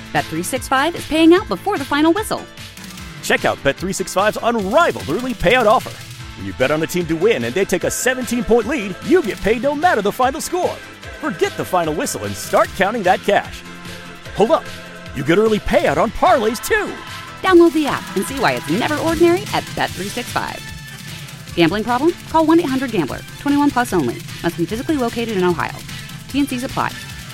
Bet365 is paying out before the final whistle. Check out Bet365's unrivaled early payout offer. When you bet on a team to win and they take a 17-point lead, you get paid no matter the final score. Forget the final whistle and start counting that cash. Hold up. You get early payout on parlays, too. Download the app and see why it's never ordinary at Bet365. Gambling problem? Call 1-800-GAMBLER. 21 plus only. Must be physically located in Ohio. T&Cs apply.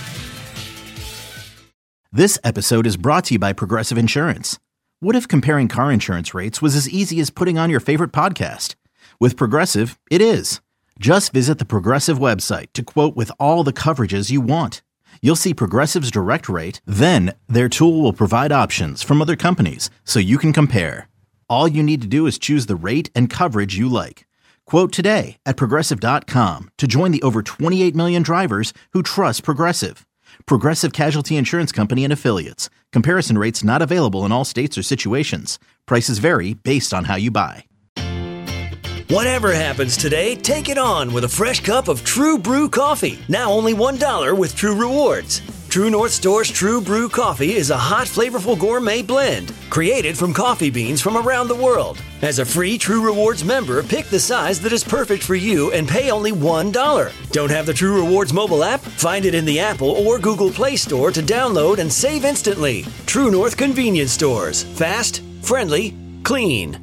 This episode is brought to you by Progressive Insurance. What if comparing car insurance rates was as easy as putting on your favorite podcast? With Progressive, it is. Just visit the Progressive website to quote with all the coverages you want. You'll see Progressive's direct rate, then their tool will provide options from other companies so you can compare. All you need to do is choose the rate and coverage you like. Quote today at Progressive.com to join the over 28 million drivers who trust Progressive. Progressive Casualty Insurance Company and Affiliates. Comparison rates not available in all states or situations. Prices vary based on how you buy. Whatever happens today, take it on with a fresh cup of True Brew coffee. Now only $1 with True Rewards. True North Store's True Brew coffee is a hot, flavorful gourmet blend created from coffee beans from around the world. As a free True Rewards member, pick the size that is perfect for you and pay only $1. Don't have the True Rewards mobile app? Find it in the Apple or Google Play Store to download and save instantly. True North Convenience Stores. Fast, friendly, clean.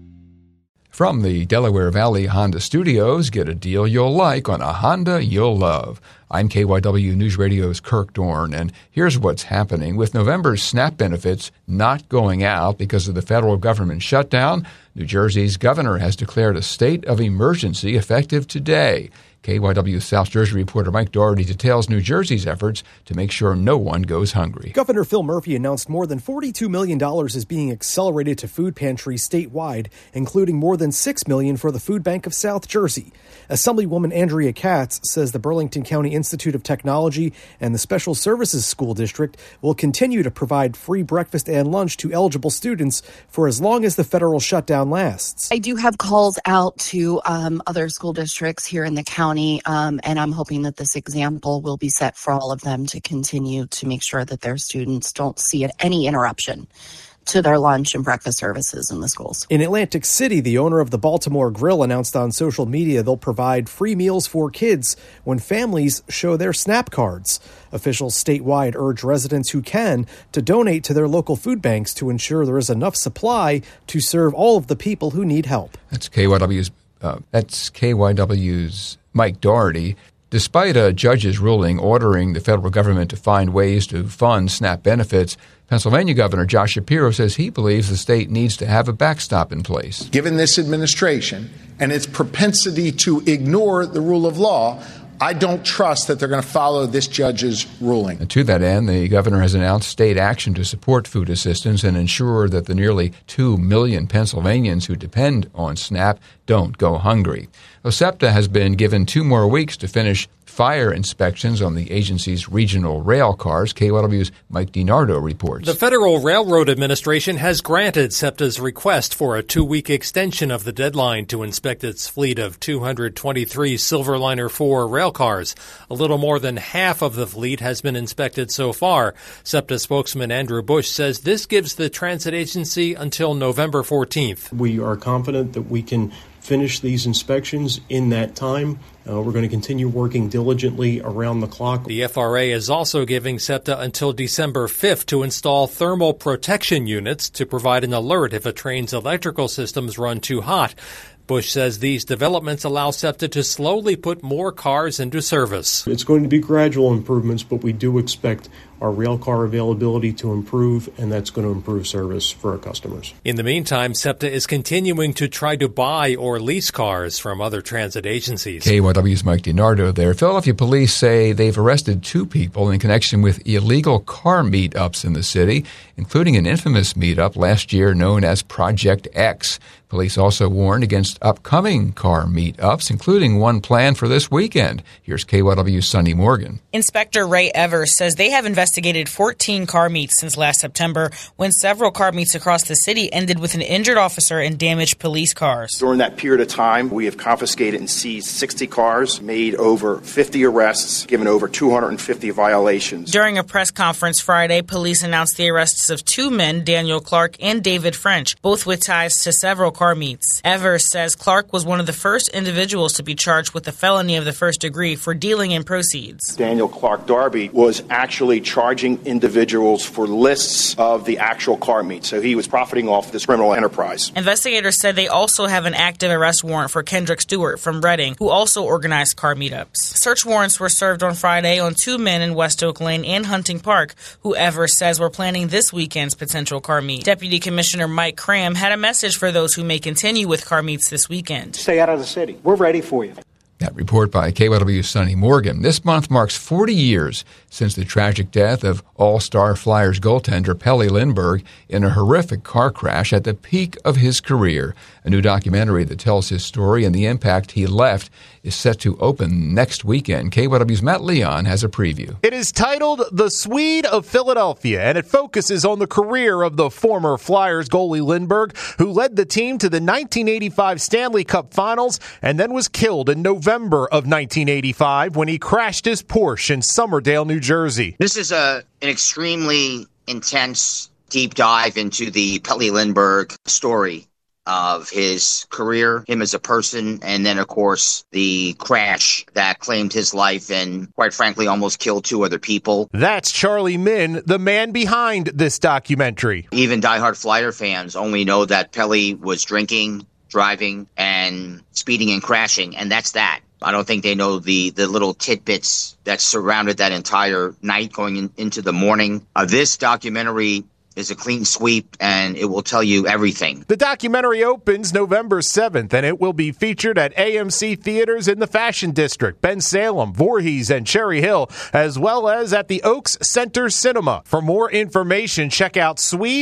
From the Delaware Valley Honda Studios, get a deal you'll like on a Honda you'll love. I'm KYW News Radio's Kirk Dorn, and here's what's happening. With November's SNAP benefits not going out because of the federal government shutdown, New Jersey's governor has declared a state of emergency effective today. KYW South Jersey reporter Mike Doherty details New Jersey's efforts to make sure no one goes hungry. Governor Phil Murphy announced more than $42 million is being accelerated to food pantries statewide, including more than $6 million for the Food Bank of South Jersey. Assemblywoman Andrea Katz says the Burlington County Institute of Technology and the Special Services School District will continue to provide free breakfast and lunch to eligible students for as long as the federal shutdown lasts. I do have calls out to other school districts here in the county. And I'm hoping that this example will be set for all of them to continue to make sure that their students don't see any interruption to their lunch and breakfast services in the schools. In Atlantic City, the owner of the Baltimore Grill announced on social media they'll provide free meals for kids when families show their SNAP cards. Officials statewide urge residents who can to donate to their local food banks to ensure there is enough supply to serve all of the people who need help. That's KYW's Mike Doherty. Despite a judge's ruling ordering the federal government to find ways to fund SNAP benefits, Pennsylvania Governor Josh Shapiro says he believes the state needs to have a backstop in place. Given this administration and its propensity to ignore the rule of law, I don't trust that they're going to follow this judge's ruling. And to that end, the governor has announced state action to support food assistance and ensure that the nearly 2 million Pennsylvanians who depend on SNAP don't go hungry. SEPTA has been given 2 more weeks to finish fire inspections on the agency's regional rail cars. KYW's Mike DiNardo reports. The Federal Railroad Administration has granted SEPTA's request for a 2-week extension of the deadline to inspect its fleet of 223 Silverliner 4 rail cars. A little more than half of the fleet has been inspected so far. SEPTA spokesman Andrew Bush says this gives the transit agency until November 14th. We are confident that we can finish these inspections in that time. We're going to continue working diligently around the clock. The FRA is also giving SEPTA until December 5th to install thermal protection units to provide an alert if a train's electrical systems run too hot. Bush says these developments allow SEPTA to slowly put more cars into service. It's going to be gradual improvements, but we do expect our rail car availability to improve, and that's going to improve service for our customers. In the meantime, SEPTA is continuing to try to buy or lease cars from other transit agencies. KYW's Mike DiNardo there. Philadelphia police say they've arrested 2 people in connection with illegal car meetups in the city, including an infamous meetup last year known as Project X. Police also warned against upcoming car meetups, including one planned for this weekend. Here's KYW's Sunny Morgan. Inspector Ray Evers says they have investigated investigated 14 car meets since last September, when several car meets across the city ended with an injured officer and damaged police cars. During that period of time, we have confiscated and seized 60 cars, made over 50 arrests, given over 250 violations. During a press conference Friday, police announced the arrests of two men, Daniel Clark and David French, both with ties to several car meets. Evers says Clark was one of the first individuals to be charged with a felony of the first degree for dealing in proceeds. Daniel Clark Darby was actually charging individuals for lists of the actual car meets, so he was profiting off this criminal enterprise. Investigators said they also have an active arrest warrant for Kendrick Stewart from Reading, who also organized car meetups. Search warrants were served on Friday on two men in West Oak Lane and Hunting Park, who Evers says were planning this weekend's potential car meet. Deputy Commissioner Mike Cram had a message for those who may continue with car meets this weekend. Stay out of the city. We're ready for you. That report by KYW's Sonny Morgan. This month marks 40 years since the tragic death of All-Star Flyers goaltender Pelle Lindbergh in a horrific car crash at the peak of his career. A new documentary that tells his story and the impact he left is set to open next weekend. KYW's Matt Leon has a preview. It is titled The Swede of Philadelphia, and it focuses on the career of the former Flyers goalie Lindbergh, who led the team to the 1985 Stanley Cup Finals and then was killed in November of 1985 when he crashed his Porsche in Somerdale, New Jersey. This is an extremely intense deep dive into the Pelle Lindbergh story of his career, him as a person, and then, of course, the crash that claimed his life and, quite frankly, almost killed two other people. That's Charlie Min, the man behind this documentary. Even diehard Flyer fans only know that Pelle was drinking, driving, and speeding and crashing, and that's that. I don't think they know the little tidbits that surrounded that entire night going into the morning. This documentary is a clean sweep, and it will tell you everything. The documentary opens November 7th, and it will be featured at AMC Theaters in the Fashion District, Ben Salem, Voorhees, and Cherry Hill, as well as at the Oaks Center Cinema. For more information, check out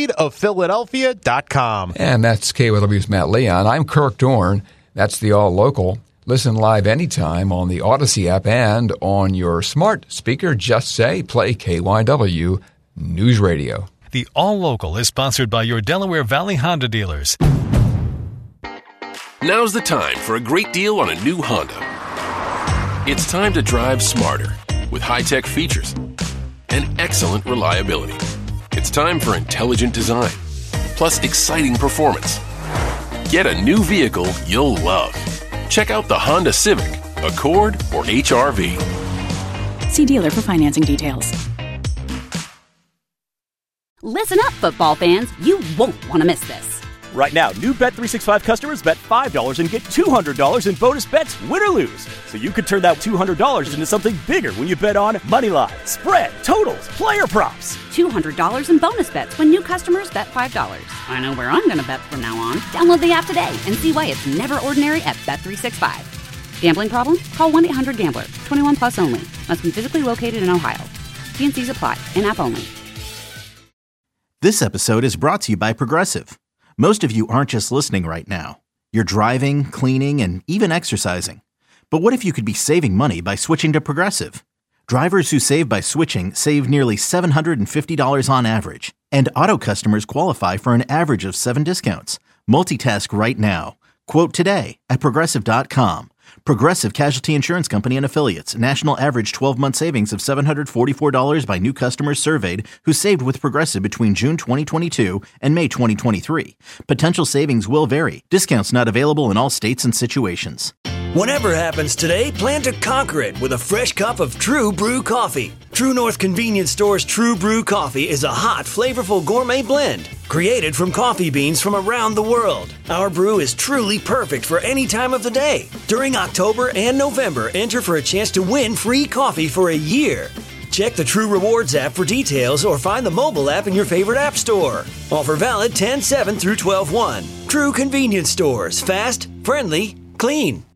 SwedeOfPhiladelphia.com. And that's KYW's Matt Leon. I'm Kirk Dorn. That's the All Local. Listen live anytime on the Odyssey app and on your smart speaker. Just say, play KYW News Radio. The All Local is sponsored by your Delaware Valley Honda dealers. Now's the time for a great deal on a new Honda. It's time to drive smarter with high-tech features and excellent reliability. It's time for intelligent design, plus exciting performance. Get a new vehicle you'll love. Check out the Honda Civic, Accord, or HR-V. See dealer for financing details. Listen up, football fans. You won't want to miss this. Right now, new Bet365 customers bet $5 and get $200 in bonus bets, win or lose. So you could turn that $200 into something bigger when you bet on money line, spread, totals, player props. $200 in bonus bets when new customers bet $5. I know where I'm going to bet from now on. Download the app today and see why it's never ordinary at Bet365. Gambling problem? Call 1-800-GAMBLER. 21 plus only. Must be physically located in Ohio. T&Cs apply. In-app only. This episode is brought to you by Progressive. Most of you aren't just listening right now. You're driving, cleaning, and even exercising. But what if you could be saving money by switching to Progressive? Drivers who save by switching save nearly $750 on average. And auto customers qualify for an average of 7 discounts. Multitask right now. Quote today at Progressive.com. Progressive Casualty Insurance Company and Affiliates. National average 12-month savings of $744 by new customers surveyed who saved with Progressive between June 2022 and May 2023. Potential savings will vary. Discounts not available in all states and situations. Whatever happens today, plan to conquer it with a fresh cup of True Brew coffee. True North Convenience Store's True Brew coffee is a hot, flavorful gourmet blend created from coffee beans from around the world. Our brew is truly perfect for any time of the day. During October and November, enter for a chance to win free coffee for a year. Check the True Rewards app for details or find the mobile app in your favorite app store. Offer valid 10/7 through 12/1. True Convenience Stores. Fast, friendly, clean.